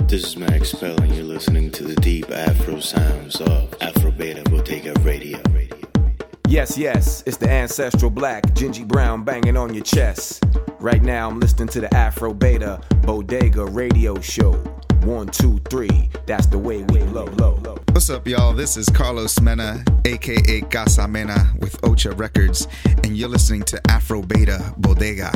This is Max Pell, and you're listening to the deep Afro sounds of Afro Beta Bodega Radio. Yes, yes, it's the ancestral black, Gingy Brown banging on your chest. Right now I'm listening to the Afro Beta Bodega Radio Show. 1, 2, 3, that's the way we low. What's up, y'all? This is Carlos Mena, aka Casa Mena, with Ocha Records, and you're listening to Afro Beta Bodega.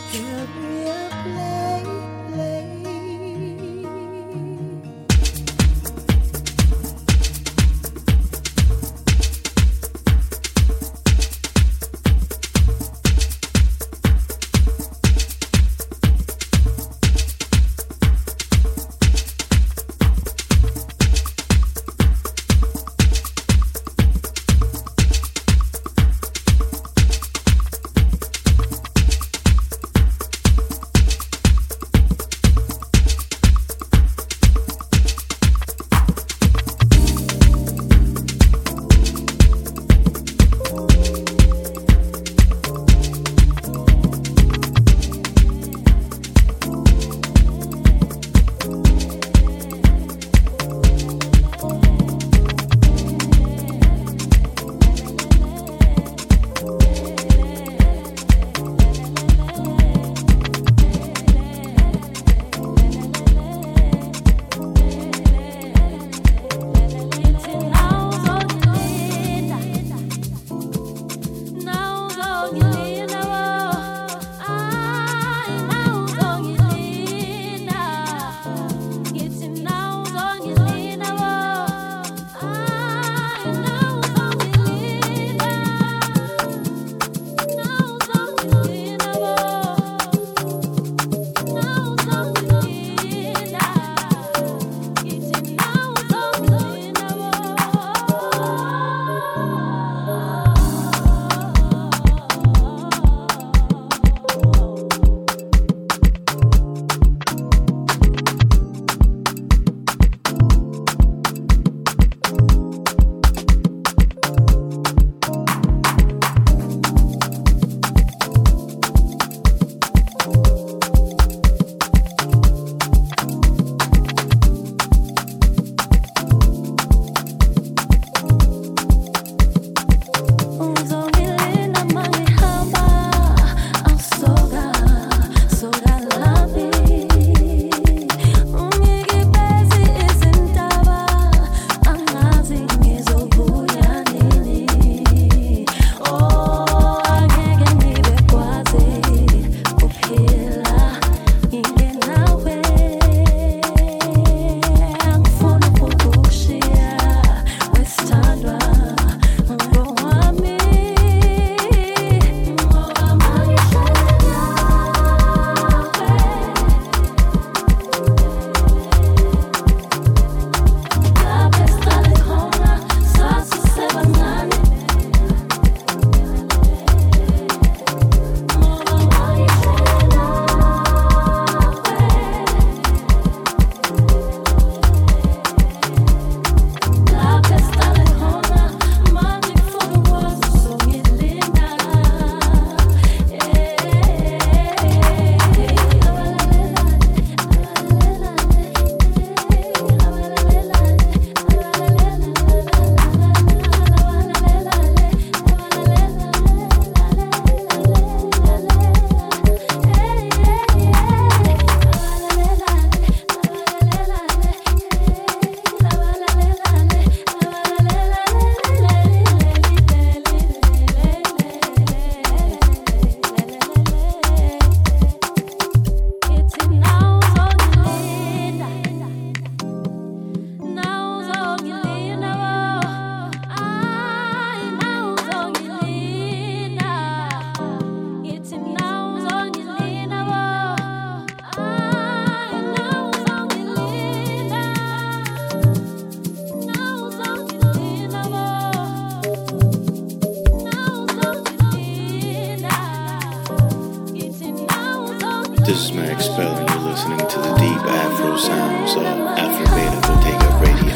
This is Max Spell, and you're listening to the deep Afro sounds of Afro Beta Bodega Radio.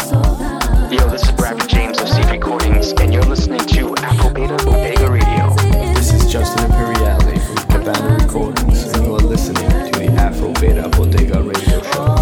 Yo, this is Bradford James of Seed Recordings, and you're listening to Afro Beta Bodega Radio. This is Justin Imperiale from Cabana Recordings, and you are listening to the Afro Beta Bodega Radio Show.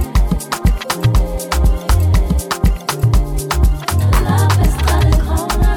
Love is calling.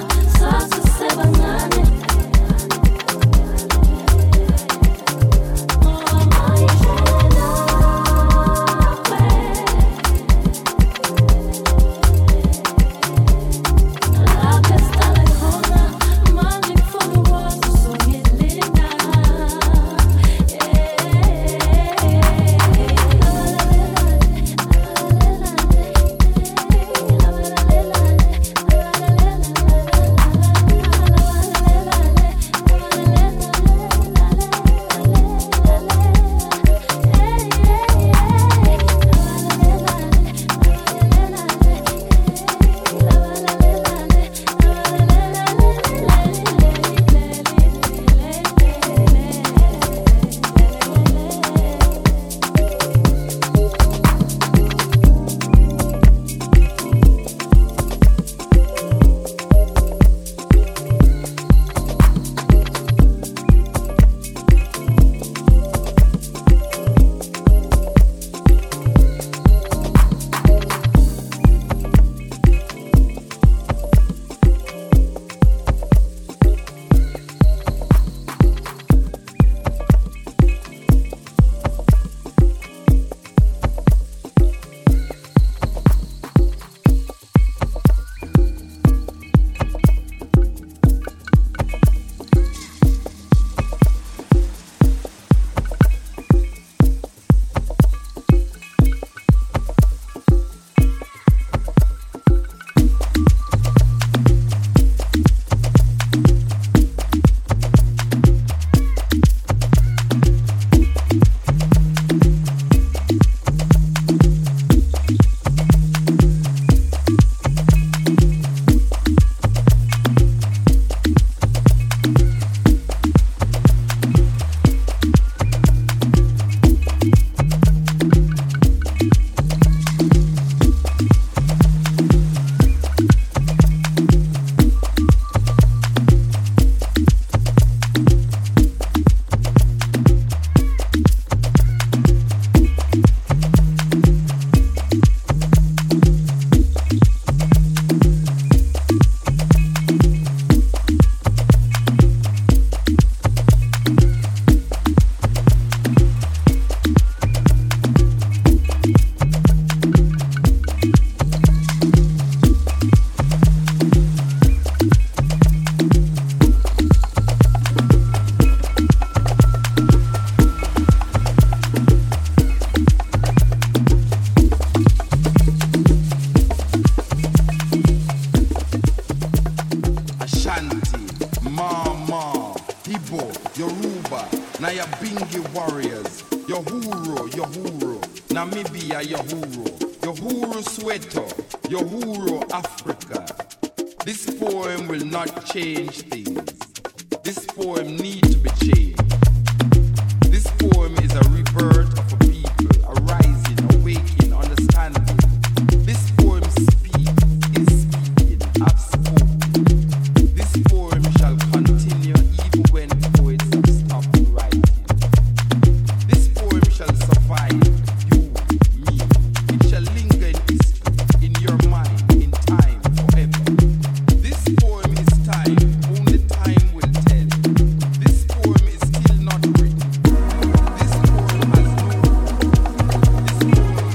Ashanti, Mama, Igbo, Yoruba, Nyabingi warriors, Yohuro, Namibia, Yohuro Soweto, Yohuro Africa. This poem will not change things. This poem needs to be changed. This poem is a rebirth of a people, a rising, awakening, understanding. This poem is speaking, I've spoken. This poem shall continue even when poets have stopped writing. This poem shall survive you, me. It shall linger in history, in your mind, in time, forever. This poem is time, only time will tell. This poem is still not written. This poem has no. This poem is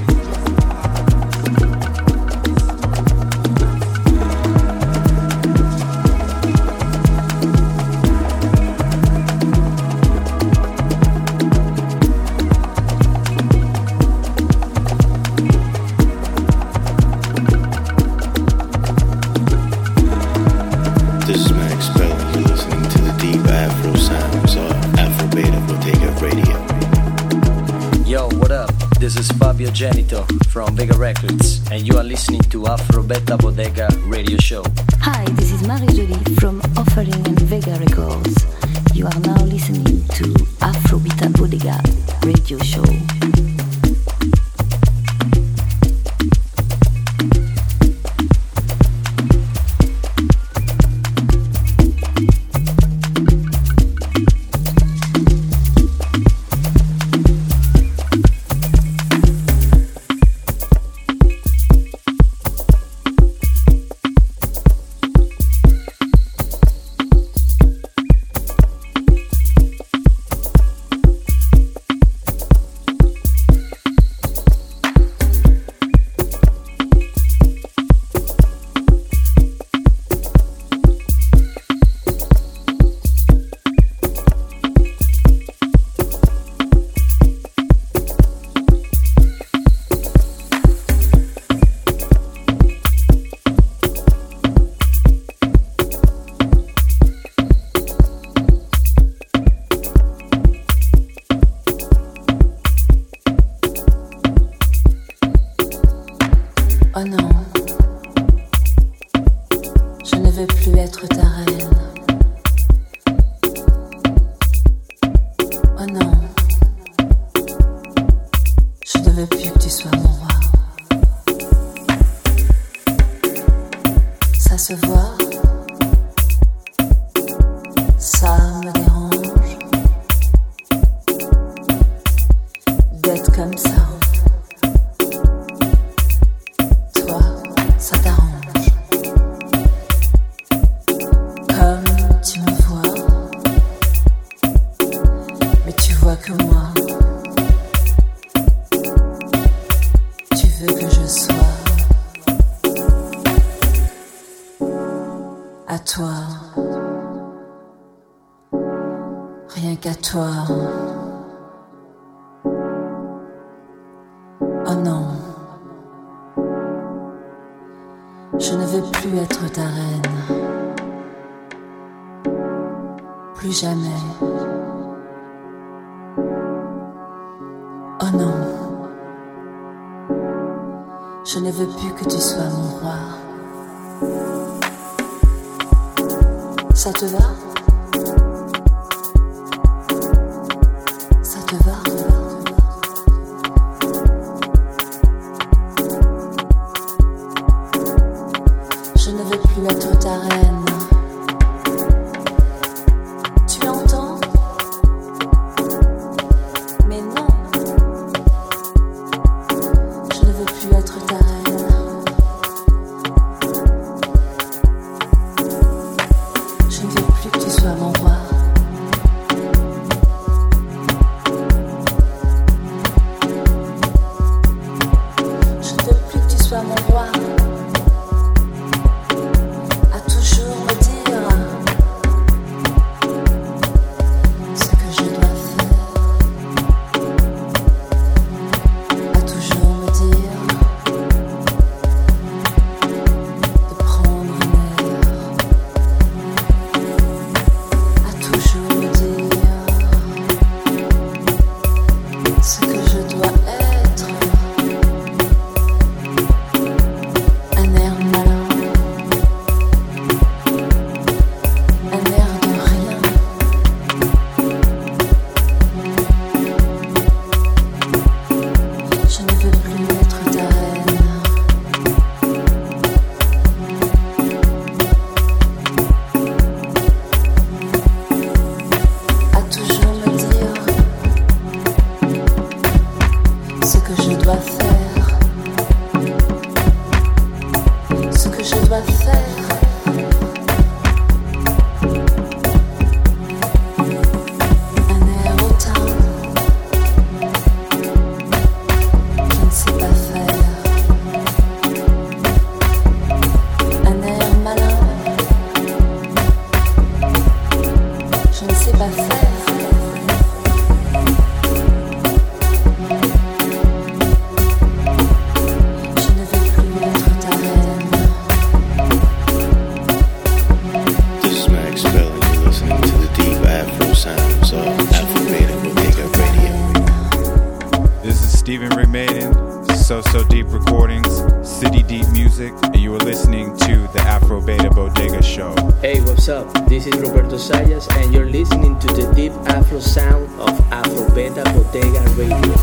This is Max Bell, and you're listening to the deep Afro sounds of Afro Beta Bodega Radio. Yo, what up? This is Fabio Genito from Vega Records, and you are listening to Afro Beta Bodega Radio Show. Hi, this is Marie Jolie from Offering and Vega Records. You are now listening to Afro Beta Bodega Radio Show. Oh non, je ne veux plus être ta reine. Oh non, je ne veux plus que tu sois mon roi. Ça se voit, ça me dérange d'être comme ça. Ça t'arrange. Comme tu me vois, mais tu vois que moi, tu veux que je sois à toi, rien qu'à toi. Oh non. Je ne veux plus être ta reine. Plus jamais. Oh non. Je ne veux plus que tu sois mon roi. Ça te va? Ça te va? Je ne veux plus être ta reine. Tu entends? Mais non. Je ne veux plus être ta reine. Je ne veux plus que tu So Deep Recordings, City Deep Music, and you are listening to the Afro Beta Bodega Show. Hey, what's up? This is Roberto Sayas, and you're listening to the deep Afro sound of Afro Beta Bodega Radio.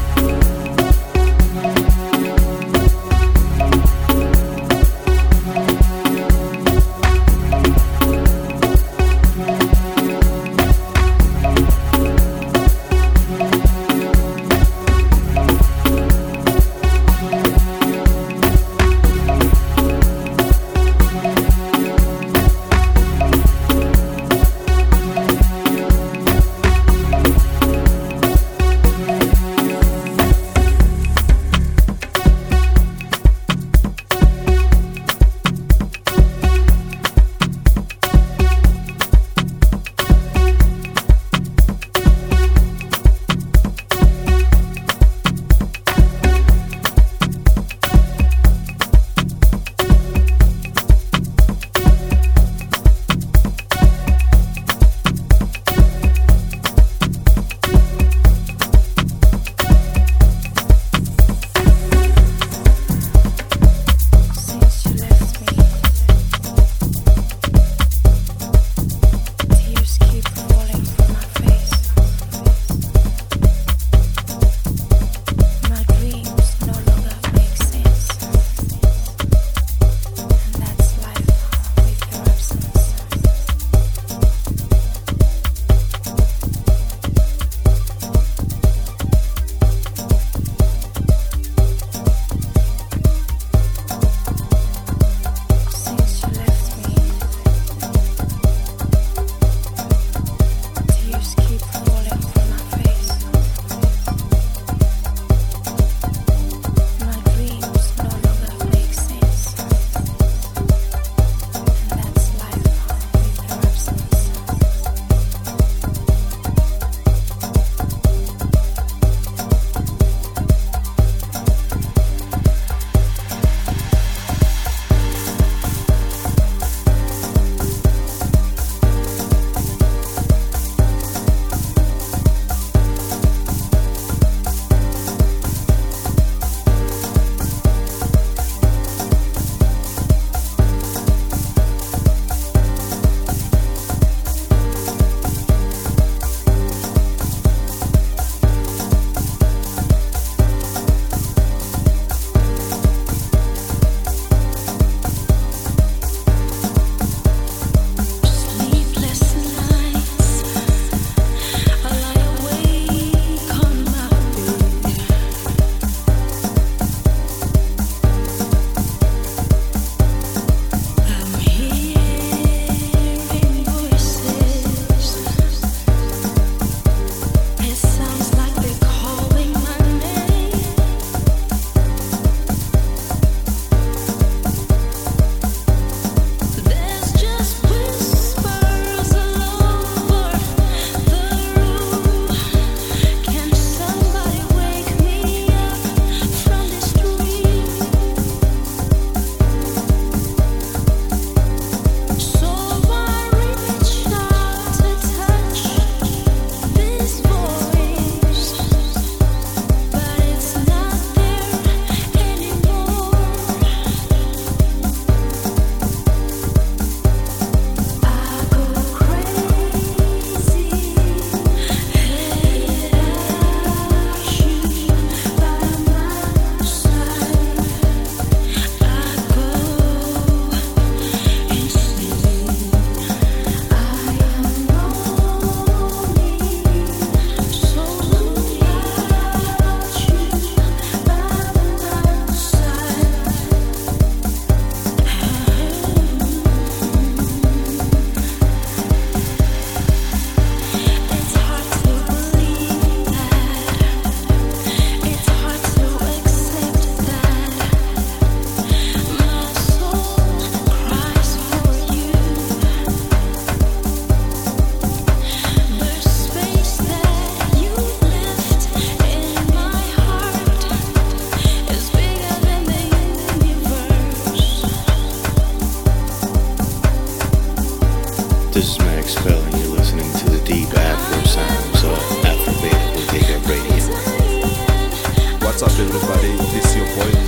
This is Max Bell, and you're listening to the deep Afro sounds of Afro Beta Bodega Radio. What's up, everybody? This is your boy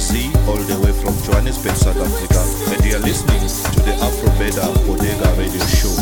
Johannesburg, South Africa, and you are listening to the Afro Beta Bodega Radio Show.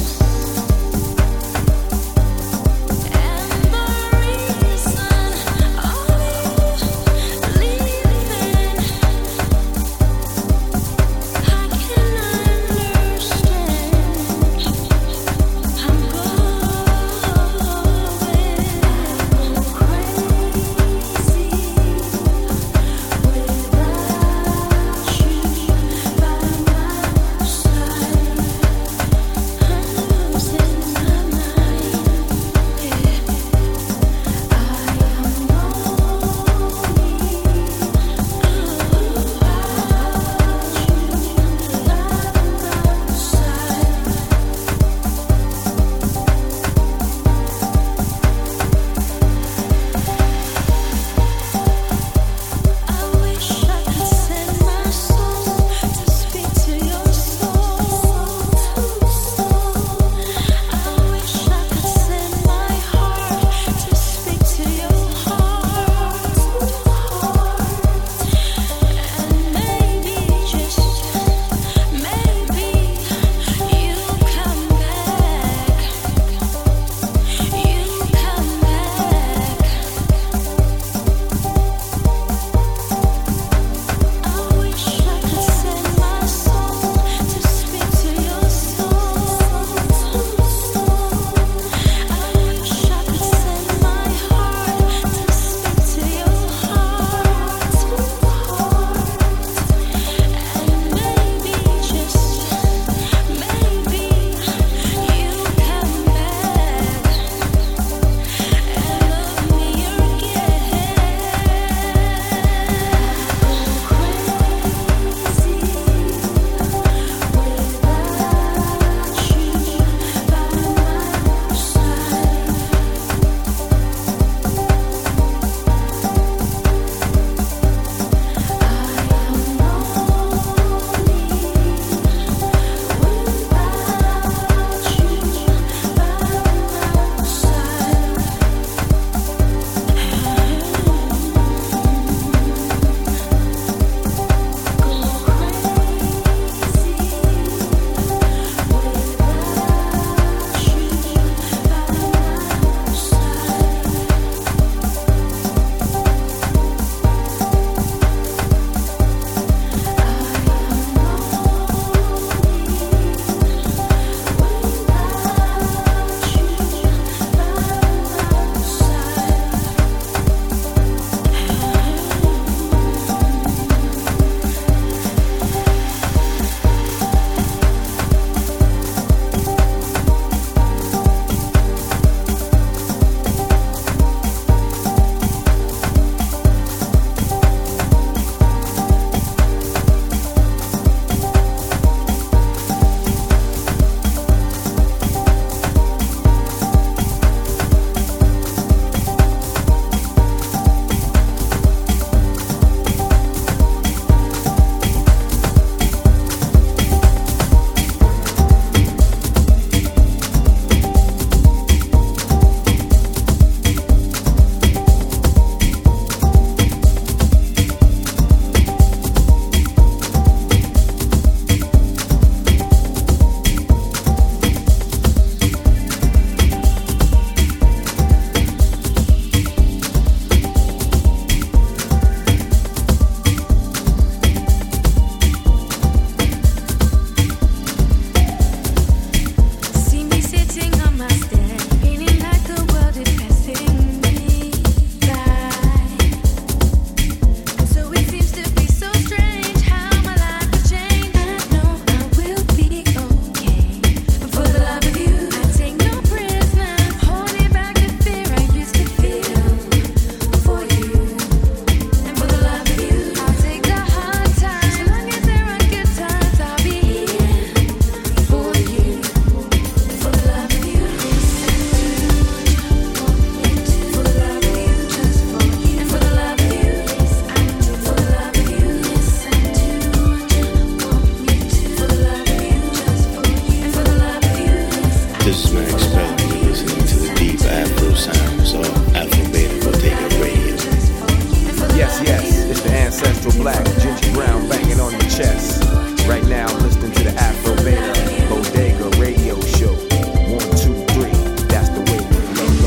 Yes, it's the ancestral black, Ginger Brown banging banging on your chest. Right now I'm listening to the Afro Beta Bodega Radio Show. 1, 2, 3, that's the way we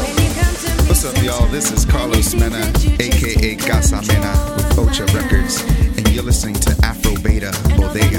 go. What's up, y'all? This is Carlos Mena, aka Casa Mena, with Ocha Records, and you're listening to Afro Beta Bodega.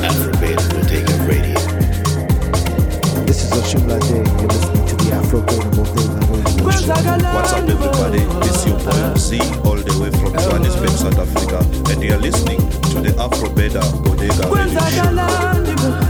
You're listening to the Afro Beta Imperiale. This is your boy Z, all the way from Johannesburg, South Africa, and you are listening to the Afro Beta Bodega Radio Show.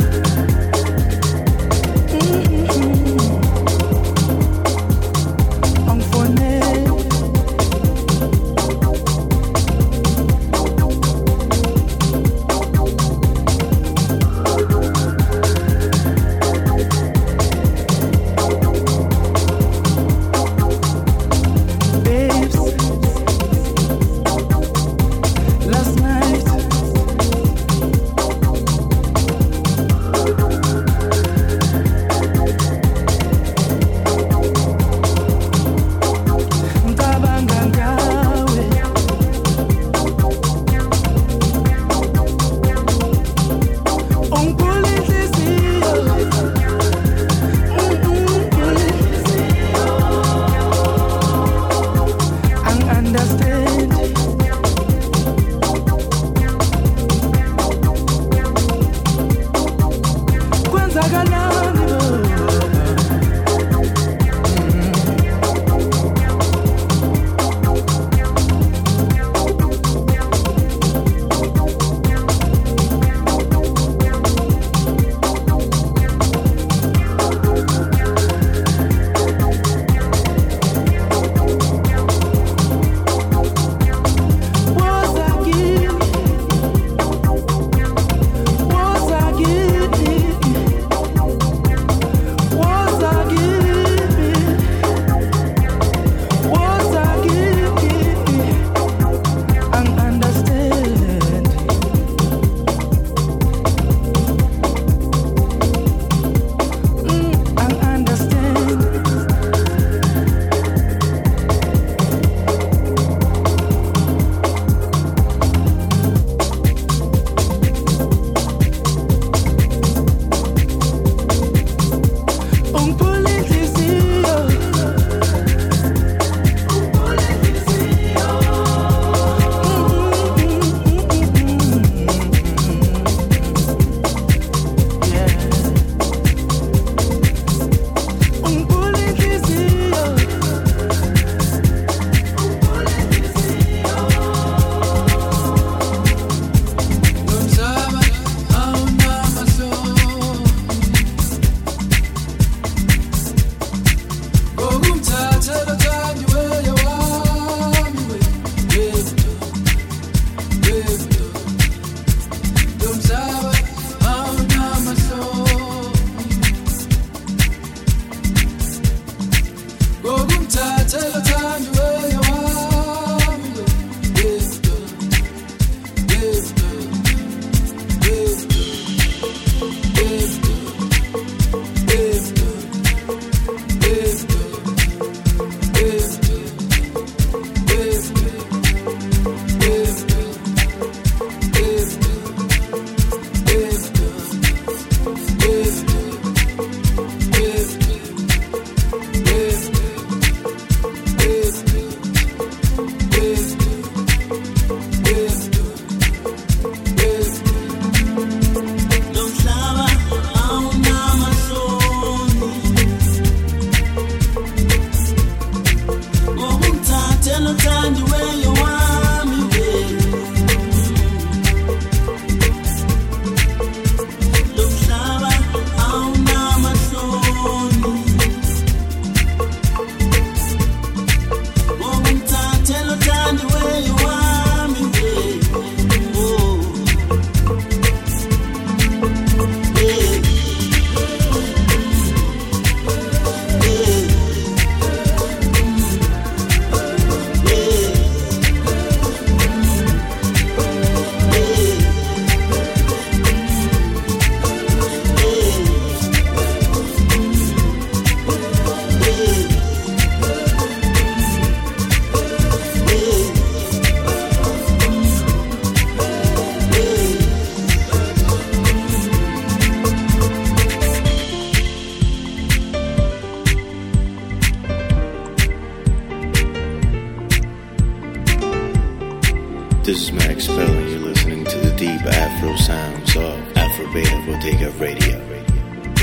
This is Max Bell, and you're listening to the deep Afro sounds of Afro Beta Bodega Radio.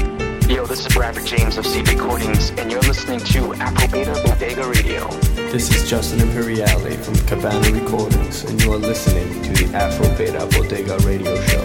Yo, this is Rapper James of Seed Recordings, and you're listening to Afro Beta Bodega Radio. This is Justin Imperiale from Cabana Recordings, and you are listening to the Afro Beta Bodega Radio Show.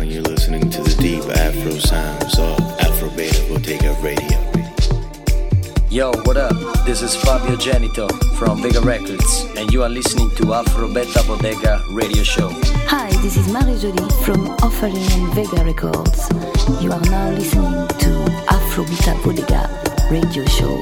Afro sounds of Afro Beta Bodega Radio. Yo, what up? This is Fabio Genito from Vega Records, and you are listening to Afro Beta Bodega Radio Show. Hi, this is Marie Jolie from Offering and Vega Records. You are now listening to Afro Beta Bodega Radio Show.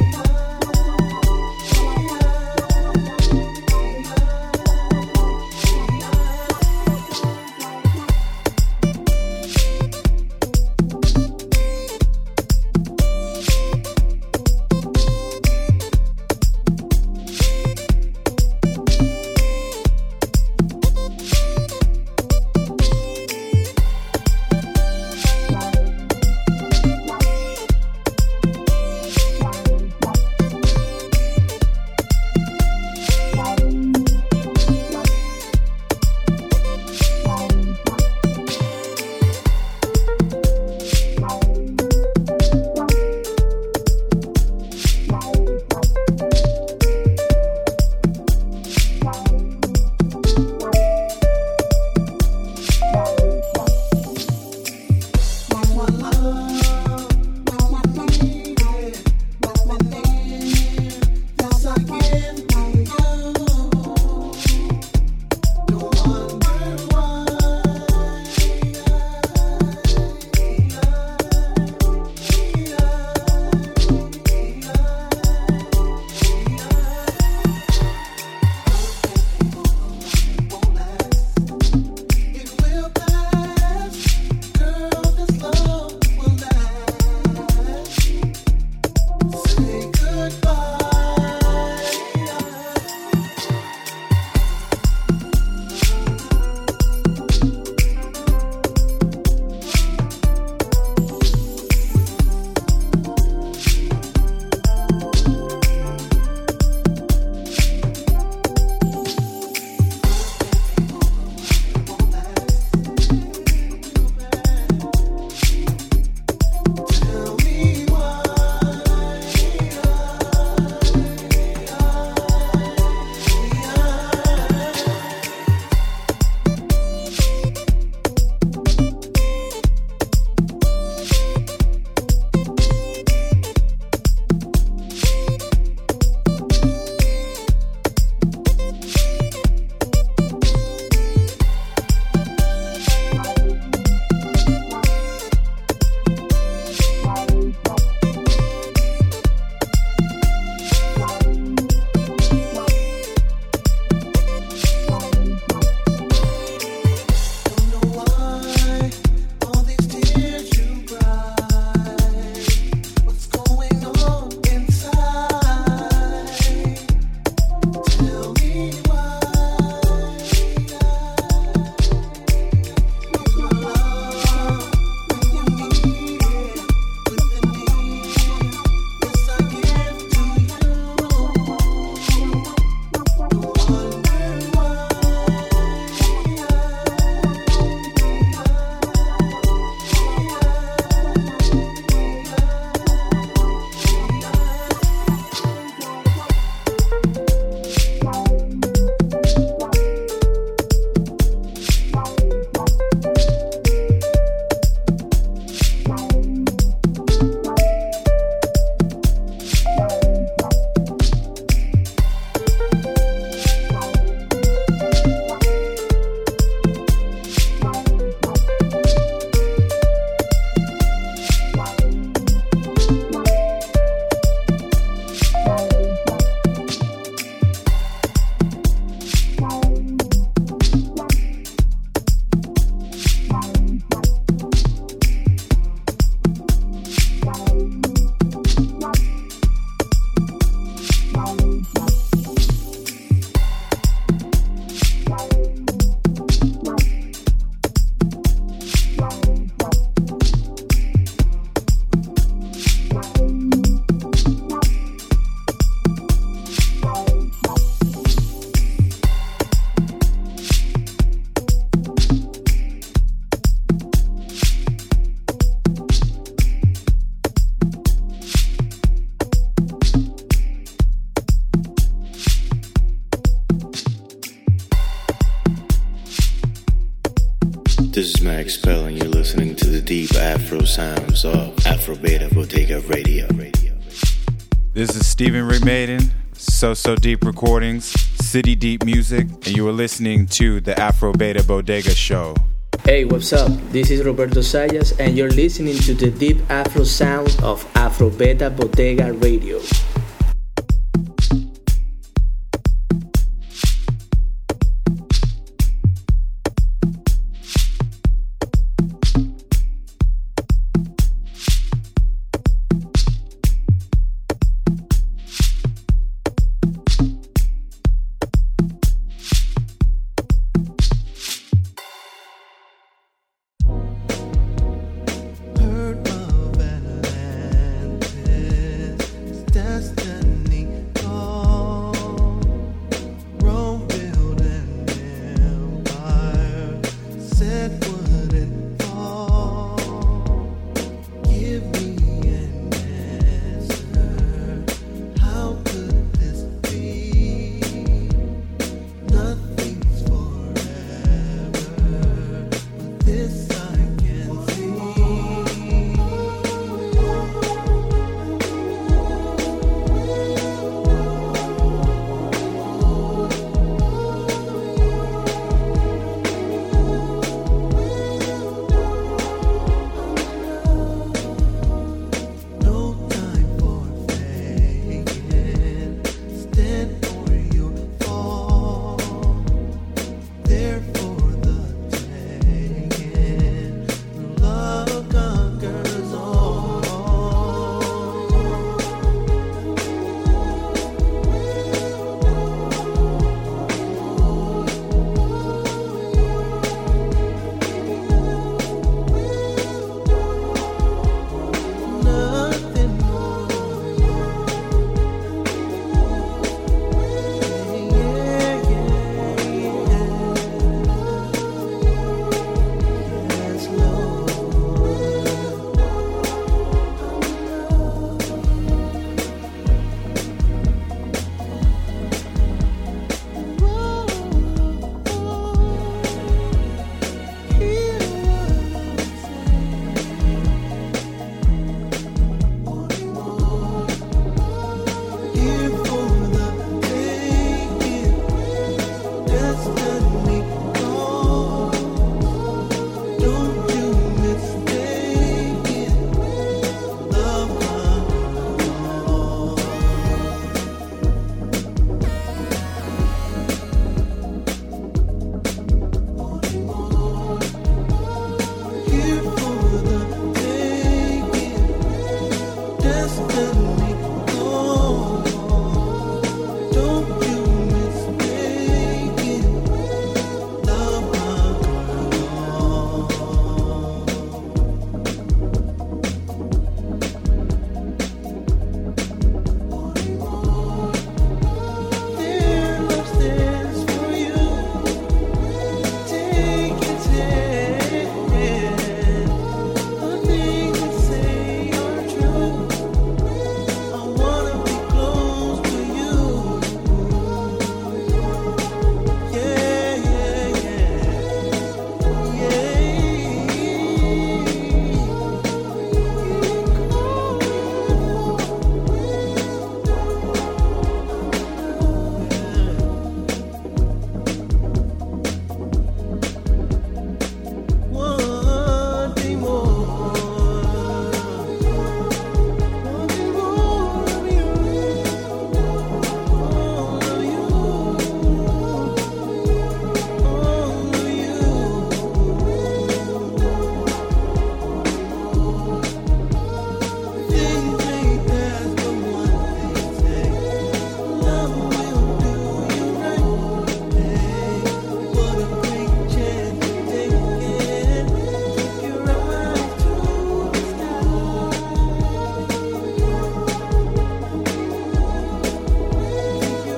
This is Max Pell, and you're listening to the deep Afro sounds of Afro Beta Bodega Radio. This is Stephen Rick Maiden, So Deep Recordings, City Deep Music, and you are listening to the Afro Beta Bodega Show. Hey, what's up? This is Roberto Sayas, and you're listening to the deep Afro sound of Afro Beta Bodega Radio.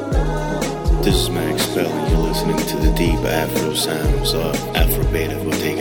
This is Max Bell, and you're listening to the deep Afro sounds of Afro Beta Bodega.